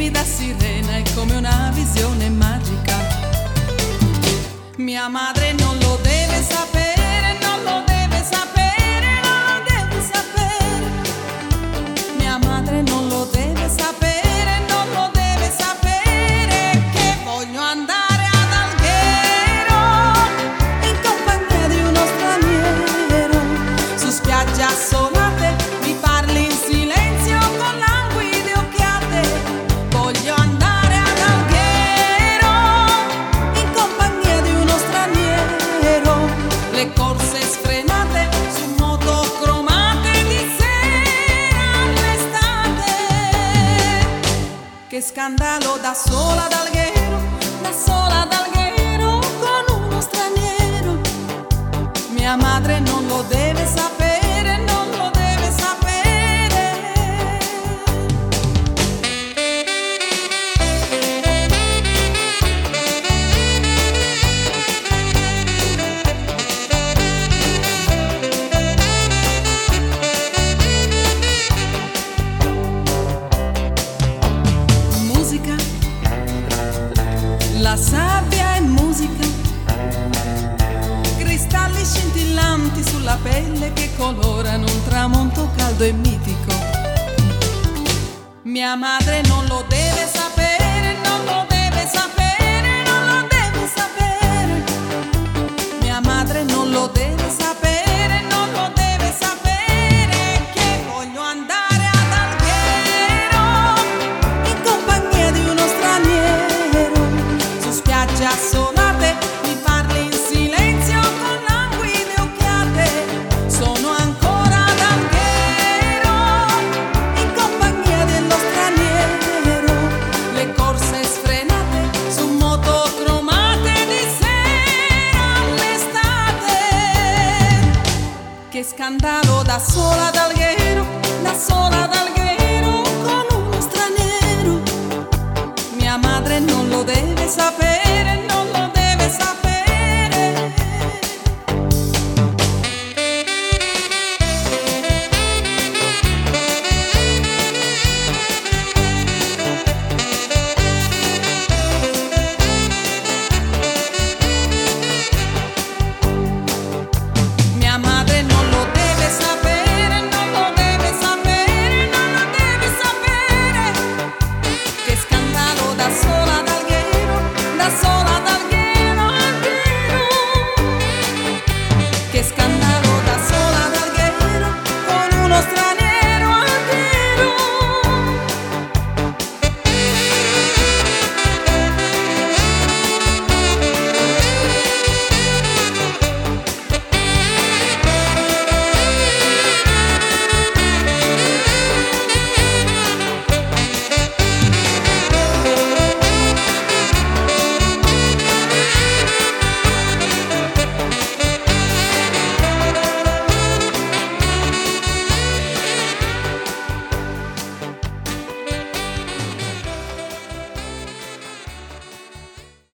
vestiti da sirena, è come una visione magica. Mia madre non lo deve sapere, non lo deve sapere, non lo deve sapere. Mia madre non lo deve sapere, non lo deve sapere, che voglio andare ad Alghero in compagnia di uno straniero, su spiagge assolate, mi parli in silenzio con languide occhiate. Voglio andare ad Alghero in compagnia di uno straniero, le corse sfrenate su moto cromate di sera all'estate. Che scandalo, da sola ad Alghero, da sola ad Alghero con uno straniero. Mia madre non lo deve sapere, non lo deve sapere. Musica, la sabbia è musica, cristalli scintillanti sulla pelle che colorano un tramonto caldo e mitico. Mia madre non lo deve sapere, non lo deve sapere, non lo deve sapere. Mia madre non lo deve sapere, non lo deve sapere, che voglio andare ad Alghero in compagnia di uno straniero, su spiagge assolate, mi parli in silenzio con languide occhiate. Sono ancora ad Alghero in compagnia dello straniero, le corse sfrenate su moto cromate di sera all'estate. Che scandalo, da sola ad Alghero, da sola ad Alghero con uno straniero. Mia madre non lo deve sapere,